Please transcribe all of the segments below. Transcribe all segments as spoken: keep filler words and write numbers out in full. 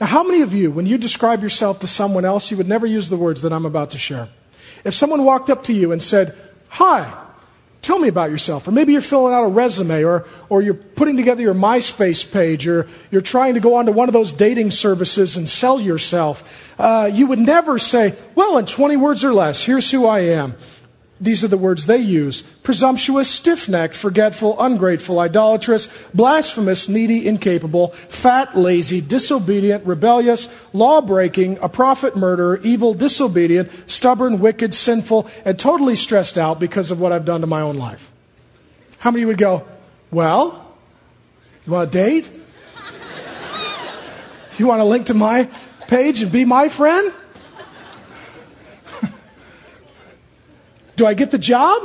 Now, how many of you, when you describe yourself to someone else, you would never use the words that I'm about to share? If someone walked up to you and said, "Hi, tell me about yourself," or maybe you're filling out a resume, or or you're putting together your MySpace page, or you're trying to go onto one of those dating services and sell yourself, uh, you would never say, "Well, in twenty words or less, here's who I am." These are the words they use: presumptuous, stiff-necked, forgetful, ungrateful, idolatrous, blasphemous, needy, incapable, fat, lazy, disobedient, rebellious, law-breaking, a prophet, murderer, evil, disobedient, stubborn, wicked, sinful, and totally stressed out because of what I've done to my own life. How many would go, "Well, you want a date? You want to link to my page and be my friend? Do I get the job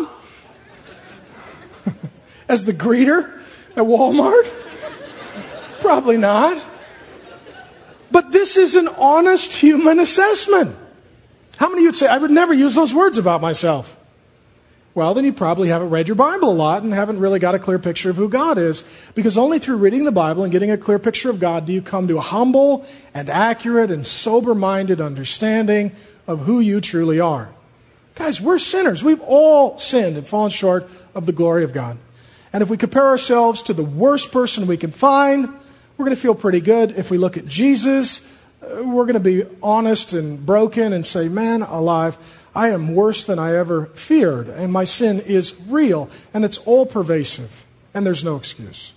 as the greeter at Walmart? Probably not." But this is an honest human assessment. How many of you would say, "I would never use those words about myself"? Well, then you probably haven't read your Bible a lot and haven't really got a clear picture of who God is. Because only through reading the Bible and getting a clear picture of God do you come to a humble and accurate and sober-minded understanding of who you truly are. Guys, we're sinners. We've all sinned and fallen short of the glory of God. And if we compare ourselves to the worst person we can find, we're going to feel pretty good. If we look at Jesus, we're going to be honest and broken and say, "Man alive, I am worse than I ever feared, and my sin is real, and it's all pervasive, and there's no excuse."